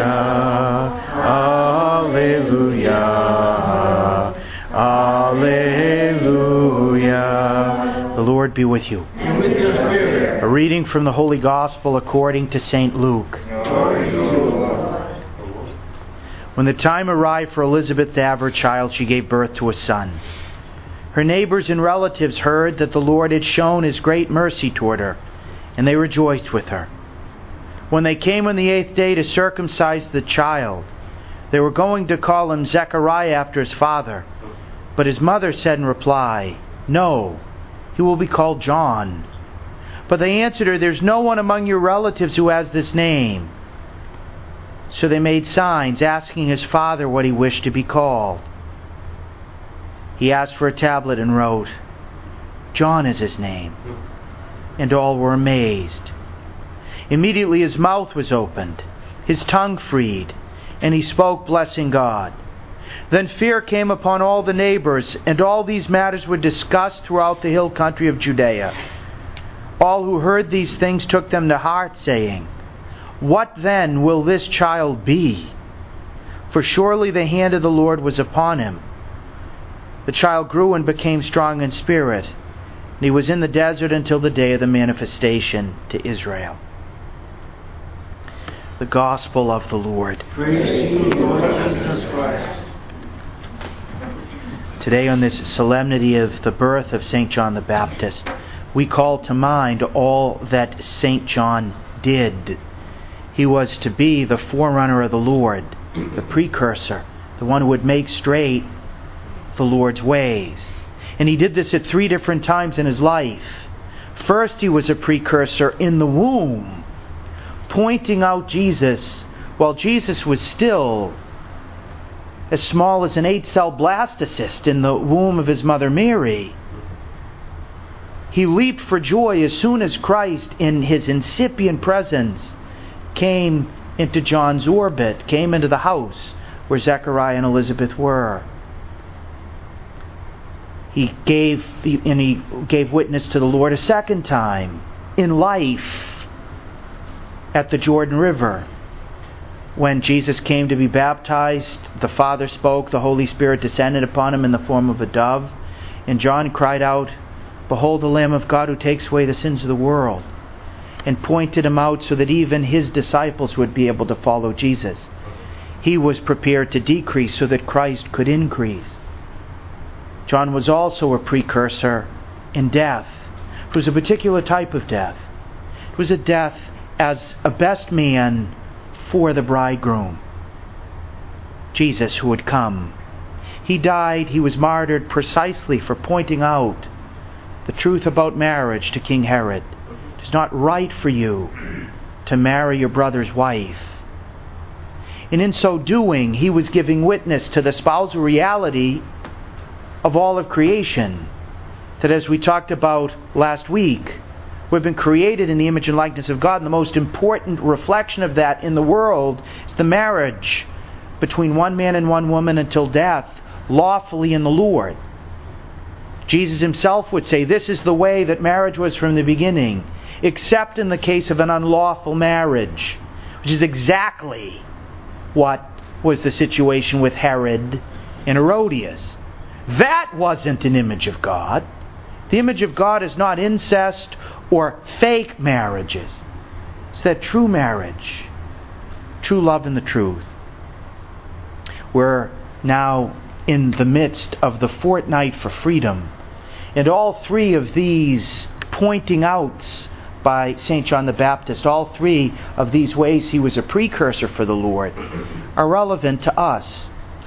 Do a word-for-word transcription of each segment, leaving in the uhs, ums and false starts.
Alleluia. Alleluia. The Lord be with you. And with your spirit. A reading from the Holy Gospel according to Saint Luke. Glory to you, Lord. When the time arrived for Elizabeth to have her child, she gave birth to a son. Her neighbors and relatives heard that the Lord had shown His great mercy toward her, and they rejoiced with her. When they came on the eighth day to circumcise the child, they were going to call him Zechariah after his father. But his mother said in reply, "No, he will be called John." But they answered her, "There's no one among your relatives who has this name." So they made signs, asking his father what he wished to be called. He asked for a tablet and wrote, "John is his name." And all were amazed. Immediately his mouth was opened, his tongue freed, and he spoke, blessing God. Then fear came upon all the neighbors, and all these matters were discussed throughout the hill country of Judea. All who heard these things took them to heart, saying, "What then will this child be? For surely the hand of the Lord was upon him." The child grew and became strong in spirit, and he was in the desert until the day of the manifestation to Israel. The Gospel of the Lord. Praise to you, Lord Jesus Christ. Today, on this solemnity of the birth of Saint John the Baptist, we call to mind all that Saint John did. He was to be the forerunner of the Lord, the precursor, the one who would make straight the Lord's ways. And he did this at three different times in his life. First, he was a precursor in the womb, pointing out Jesus while Jesus was still as small as an eight-cell blastocyst in the womb of his mother Mary. He leaped for joy as soon as Christ, in his incipient presence, came into John's orbit, came into the house where Zechariah and Elizabeth were. He gave and he gave witness to the Lord a second time in life at the Jordan River. When Jesus came to be baptized, the Father spoke, the Holy Spirit descended upon him in the form of a dove, and John cried out, "Behold the Lamb of God who takes away the sins of the world," and pointed him out so that even his disciples would be able to follow Jesus. He was prepared to decrease so that Christ could increase. John was also a precursor in death. It was a particular type of death. It was a death as a best man for the bridegroom, Jesus, who would come. He died, he was martyred precisely for pointing out the truth about marriage to King Herod. It is not right for you to marry your brother's wife. And in so doing, he was giving witness to the spousal reality of all of creation, that, as we talked about last week, we've been created in the image and likeness of God, and the most important reflection of that in the world is the marriage between one man and one woman until death, lawfully in the Lord. Jesus himself would say, this is the way that marriage was from the beginning, except in the case of an unlawful marriage, which is exactly what was the situation with Herod and Herodias. That wasn't an image of God. The image of God is not incest or fake marriages. It's that true marriage, true love in the truth. We're now in the midst of the fortnight for freedom, and all three of these pointing outs by Saint John the Baptist, all three of these ways he was a precursor for the Lord, are relevant to us.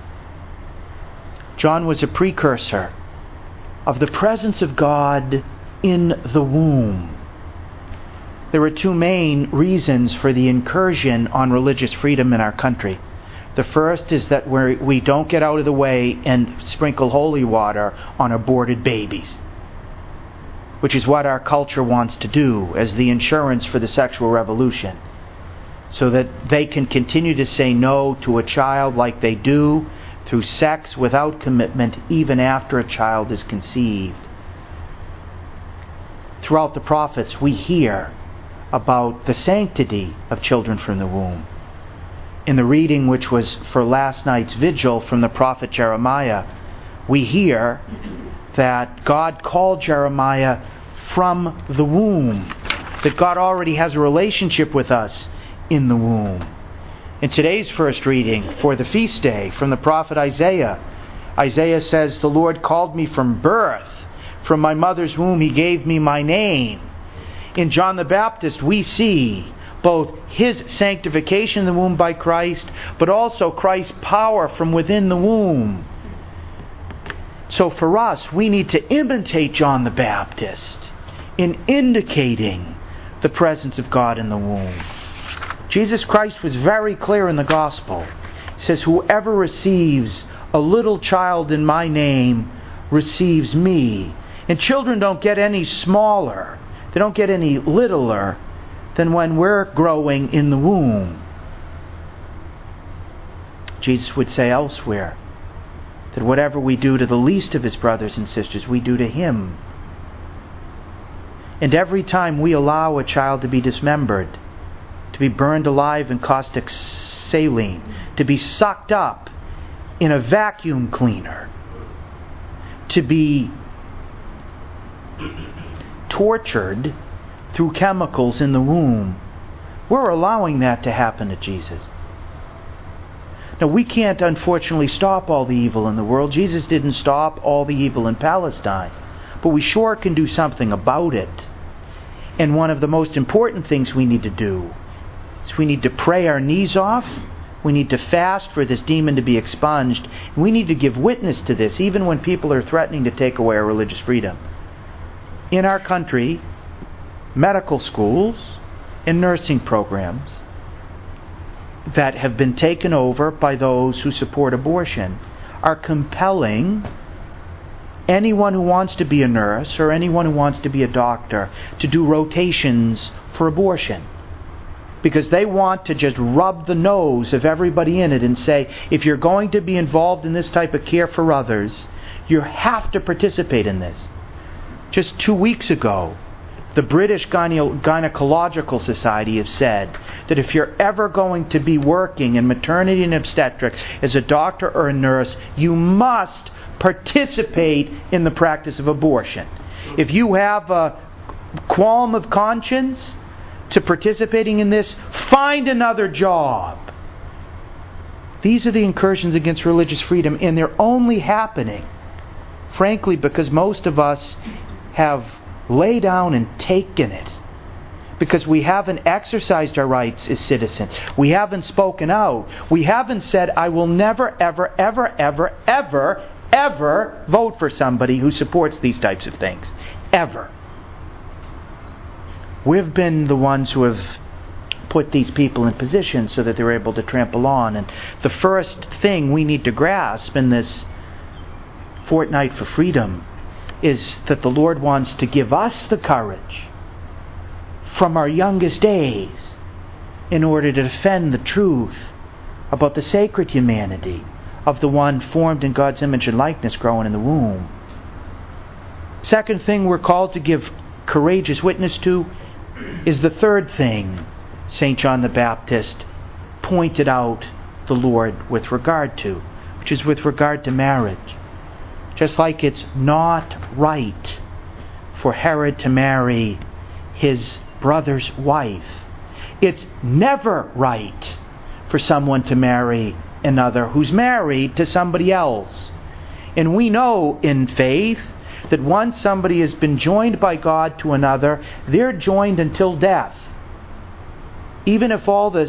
John was a precursor of the presence of God in the womb. There are two main reasons for the incursion on religious freedom in our country. The first is that we're, we don't get out of the way and sprinkle holy water on aborted babies, which is what our culture wants to do as the insurance for the sexual revolution, so that they can continue to say no to a child like they do through sex without commitment even after a child is conceived. Throughout the prophets we hear about the sanctity of children from the womb. In the reading which was for last night's vigil from the prophet Jeremiah, we hear that God called Jeremiah from the womb, that God already has a relationship with us in the womb. In today's first reading for the feast day from the prophet Isaiah, Isaiah says, "The Lord called me from birth. From my mother's womb He gave me my name." In John the Baptist we see both his sanctification in the womb by Christ, but also Christ's power from within the womb. So for us, we need to imitate John the Baptist in indicating the presence of God in the womb. Jesus Christ was very clear in the gospel. He says, "Whoever receives a little child in my name receives me." And children don't get any smaller. They don't get any littler than when we're growing in the womb. Jesus would say elsewhere that whatever we do to the least of His brothers and sisters, we do to Him. And every time we allow a child to be dismembered, to be burned alive in caustic saline, to be sucked up in a vacuum cleaner, to be tortured through chemicals in the womb, we're allowing that to happen to Jesus. Now, we can't unfortunately stop all the evil in the world. Jesus didn't stop all the evil in Palestine. But we sure can do something about it. And one of the most important things we need to do is we need to pray our knees off. We need to fast for this demon to be expunged. We need to give witness to this, even when people are threatening to take away our religious freedom. In our country, medical schools and nursing programs that have been taken over by those who support abortion are compelling anyone who wants to be a nurse or anyone who wants to be a doctor to do rotations for abortion. Because they want to just rub the nose of everybody in it and say, if you're going to be involved in this type of care for others, you have to participate in this. Just two weeks ago, the British Gyne- Gynecological Society have said that if you're ever going to be working in maternity and obstetrics as a doctor or a nurse, you must participate in the practice of abortion. If you have a qualm of conscience to participating in this, find another job. These are the incursions against religious freedom, and they're only happening, frankly, because most of us have lay down and taken it, because we haven't exercised our rights as citizens. We haven't spoken out. We haven't said, I will never, ever, ever, ever, ever, ever vote for somebody who supports these types of things. Ever. We've been the ones who have put these people in position so that they're able to trample on. And the first thing we need to grasp in this fortnight for freedom is that the Lord wants to give us the courage from our youngest days in order to defend the truth about the sacred humanity of the one formed in God's image and likeness growing in the womb. Second thing we're called to give courageous witness to is the third thing Saint John the Baptist pointed out the Lord with regard to, which is with regard to marriage. Just like it's not right for Herod to marry his brother's wife, it's never right for someone to marry another who's married to somebody else. And we know in faith that once somebody has been joined by God to another, they're joined until death. Even if all the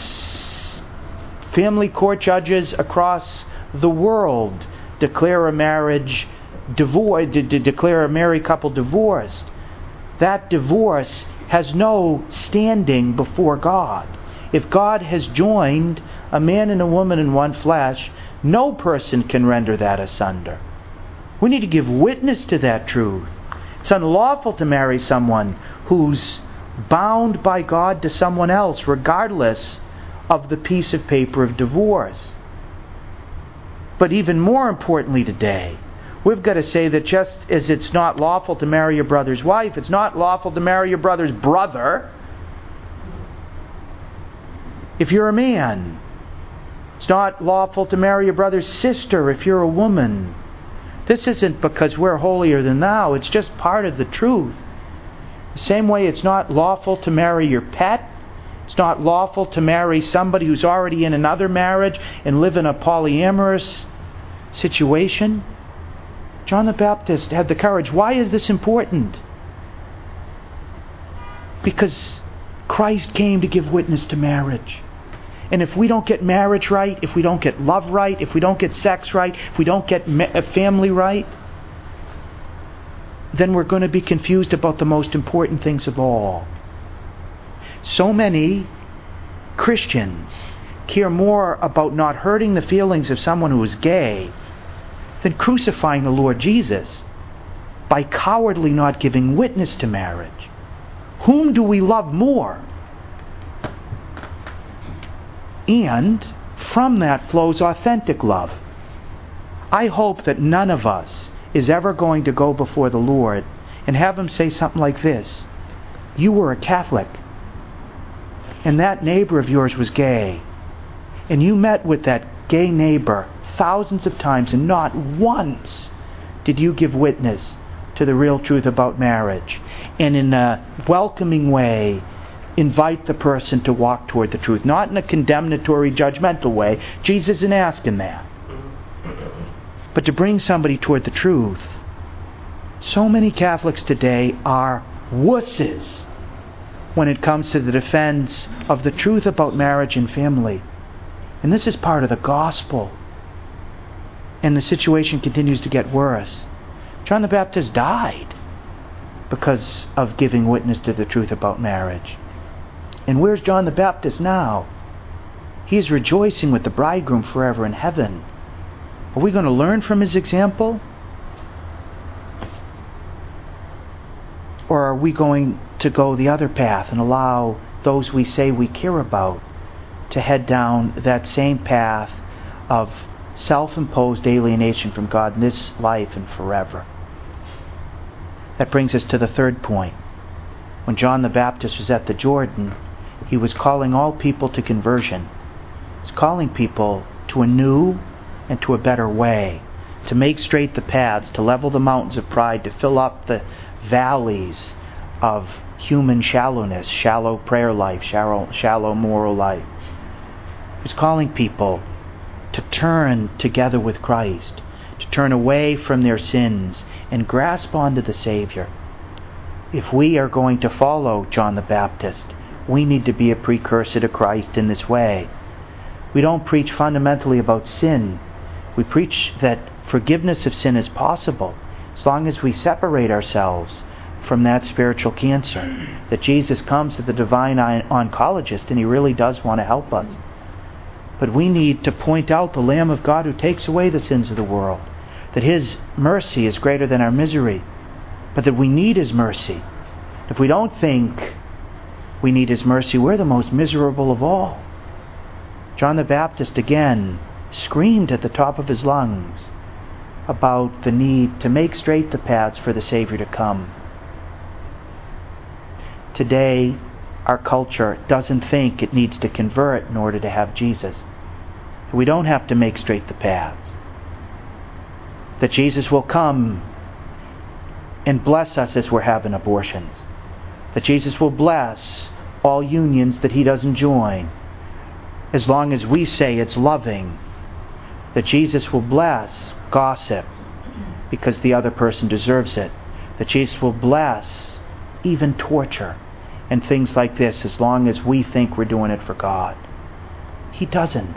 family court judges across the world declare a marriage divorce, de- de- declare a married couple divorced, that divorce has no standing before God. If God has joined a man and a woman in one flesh, no person can render that asunder. We need to give witness to that truth. It's unlawful to marry someone who's bound by God to someone else, regardless of the piece of paper of divorce. But even more importantly today, we've got to say that just as it's not lawful to marry your brother's wife, it's not lawful to marry your brother's brother. If you're a man It's not lawful to marry your brother's sister if you're a woman. This isn't because we're holier than thou. It's just part of the truth. The same way it's not lawful to marry your pet. It's not lawful to marry somebody who's already in another marriage and live in a polyamorous situation. John the Baptist had the courage. Why is this important? Because Christ came to give witness to marriage. And if we don't get marriage right, if we don't get love right, if we don't get sex right, if we don't get ma- family right, then we're going to be confused about the most important things of all. So many Christians care more about not hurting the feelings of someone who is gay than crucifying the Lord Jesus by cowardly not giving witness to marriage. Whom do we love more? And from that flows authentic love. I hope that none of us is ever going to go before the Lord and have Him say something like this: you were a Catholic, and that neighbor of yours was gay, and you met with that gay neighbor thousands of times, and not once did you give witness to the real truth about marriage, and in a welcoming way invite the person to walk toward the truth. Not in a condemnatory, judgmental way. Jesus isn't asking that. But to bring somebody toward the truth. So many Catholics today are wusses when it comes to the defense of the truth about marriage and family. And this is part of the gospel. And the situation continues to get worse. John the Baptist died because of giving witness to the truth about marriage. And where's John the Baptist now? He is rejoicing with the bridegroom forever in heaven. Are we going to learn from his example? Or are we going to go the other path and allow those we say we care about to head down that same path of self-imposed alienation from God in this life and forever? That brings us to the third point. When John the Baptist was at the Jordan, he was calling all people to conversion. He was calling people to a new and to a better way, to make straight the paths, to level the mountains of pride, to fill up the valleys of human shallowness, shallow prayer life, shallow, shallow moral life. He was calling people to turn together with Christ, to turn away from their sins and grasp onto the Savior. If we are going to follow John the Baptist, we need to be a precursor to Christ in this way. We don't preach fundamentally about sin. We preach that forgiveness of sin is possible as long as we separate ourselves from that spiritual cancer. That Jesus comes to the divine oncologist and He really does want to help us. But we need to point out the Lamb of God who takes away the sins of the world. That His mercy is greater than our misery. But that we need His mercy. If we don't think we need His mercy, we're the most miserable of all. John the Baptist again screamed at the top of his lungs about the need to make straight the paths for the Savior to come. Today, our culture doesn't think it needs to convert in order to have Jesus. We don't have to make straight the paths. That Jesus will come and bless us as we're having abortions. That Jesus will bless all unions that He doesn't join, as long as we say it's loving. That Jesus will bless gossip because the other person deserves it. That Jesus will bless even torture and things like this as long as we think we're doing it for God. He doesn't.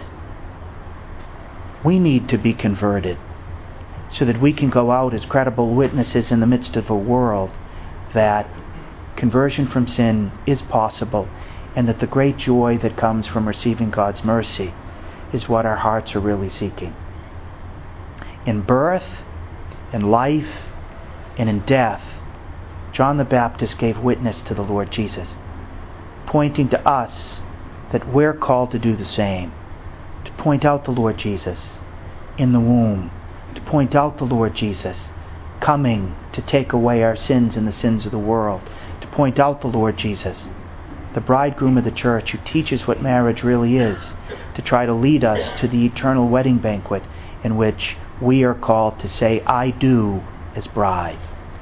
We need to be converted so that we can go out as credible witnesses in the midst of a world that conversion from sin is possible, and that the great joy that comes from receiving God's mercy is what our hearts are really seeking. In birth, in life, and in death, John the Baptist gave witness to the Lord Jesus, pointing to us that we're called to do the same, to point out the Lord Jesus in the womb, to point out the Lord Jesus coming to take away our sins and the sins of the world, to point out the Lord Jesus the bridegroom of the church who teaches what marriage really is, to try to lead us to the eternal wedding banquet in which we are called to say, I do, as bride.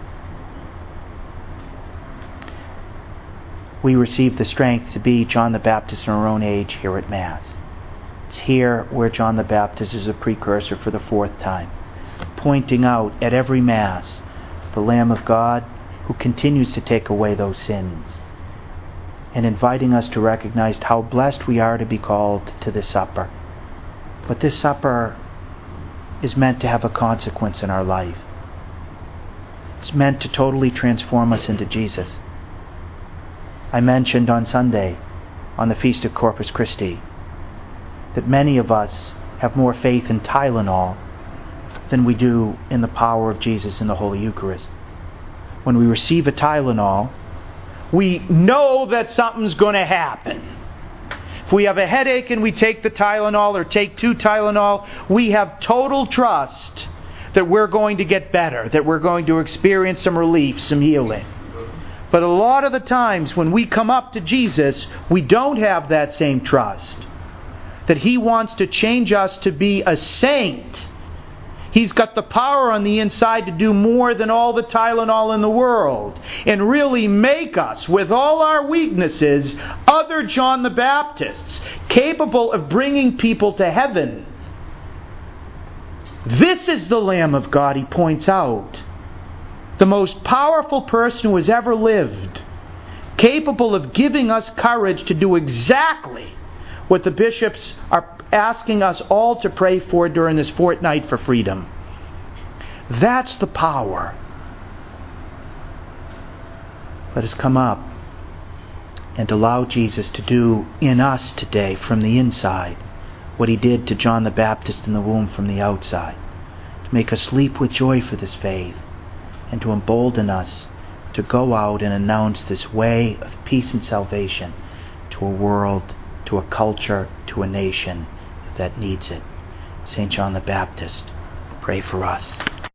We receive the strength to be John the Baptist in our own age here at Mass. It's here where John the Baptist is a precursor for the fourth time, pointing out at every Mass the Lamb of God who continues to take away those sins, and inviting us to recognize how blessed we are to be called to this supper. But this supper is meant to have a consequence in our life. It's meant to totally transform us into Jesus. I mentioned on Sunday, on the Feast of Corpus Christi, that many of us have more faith in Tylenol than we do in the power of Jesus in the Holy Eucharist. When we receive a Tylenol, we know that something's going to happen. If we have a headache and we take the Tylenol or take two Tylenol, we have total trust that we're going to get better, that we're going to experience some relief, some healing. But a lot of the times when we come up to Jesus, we don't have that same trust. That He wants to change us to be a saint. He's got the power on the inside to do more than all the Tylenol in the world. And really make us, with all our weaknesses, other John the Baptists, capable of bringing people to heaven. This is the Lamb of God, he points out. The most powerful person who has ever lived, capable of giving us courage to do exactly what the bishops are asking us all to pray for during this fortnight for freedom. That's the power. Let us come up and allow Jesus to do in us today from the inside what He did to John the Baptist in the womb from the outside, to make us leap with joy for this faith, and to embolden us to go out and announce this way of peace and salvation to a world, to a culture, to a nation that needs it. Saint John the Baptist, pray for us.